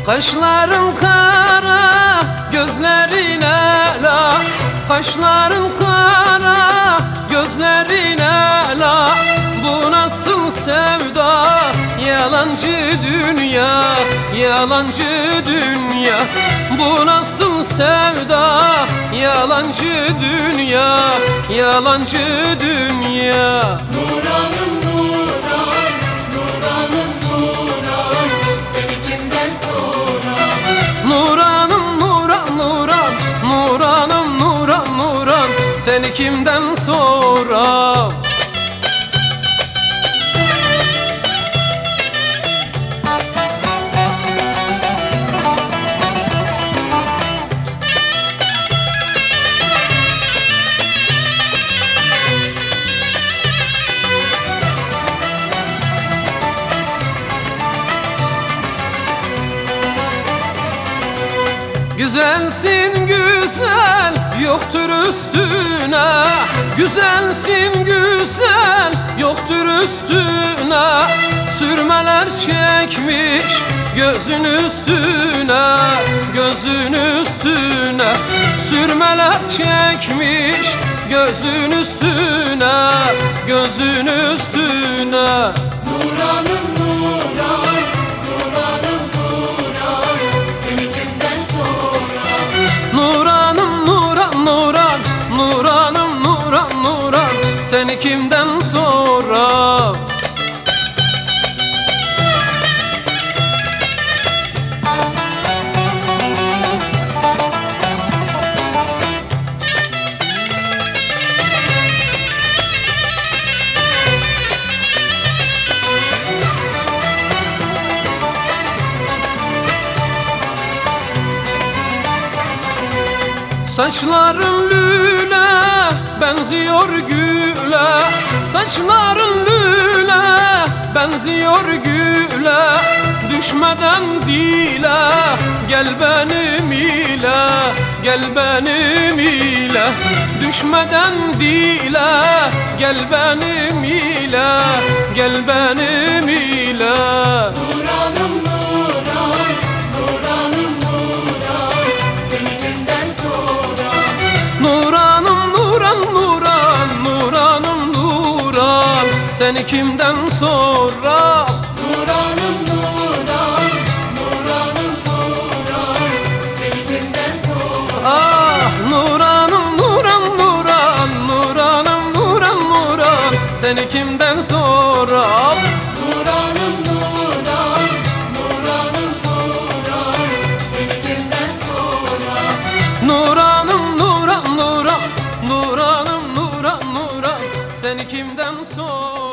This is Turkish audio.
Kaşların kara, gözlerin ela. Kaşların kara, gözlerin ela. Bu nasıl sevda, yalancı dünya, yalancı dünya. Bu nasıl sevda, yalancı dünya, yalancı dünya. Nuranım Nuran, Nuranım Nuran, seni kimden soran? Nuranım Nuran, Nuran, Nuranım Nuran, Nuran, seni kimden soram? Güzelsin güzel, yoktur üstüne. Güzelsin güzel, yoktur üstüne. Sürmeler çekmiş gözün üstüne, gözün üstüne. Sürmeler çekmiş gözün üstüne, gözün üstüne. Nuranım Nuran, Nuranım Nuran, seni kimden soran? Nuranım Nuran, Nuran, Nuranım Nuran, Nuran, seni kimden soram? Saçların lüle benziyor güle. Saçların lüle benziyor güle. Düşmeden dile gel benim ile, gel benim ile. Düşmeden dile gel benim ile, gel benim ile. Nuranım Nuran, Nuranım Nuran, seni kimden soran? Nuranım Nuran, Nuran, Nuranım Nuran, seni kimden soram? Nuranım Nuran, Nuranım Nuran, seni kimden soran? Ah Nuranım Nuran, Nuran, Nuranım Nuran, Nuran, seni kimden soram? Nuranım Nuran, Nuranım Nuran, seni kimden soran? Nuranım Nuran, Nuran, Nuranım Nuran, Nuran, seni kimden soram?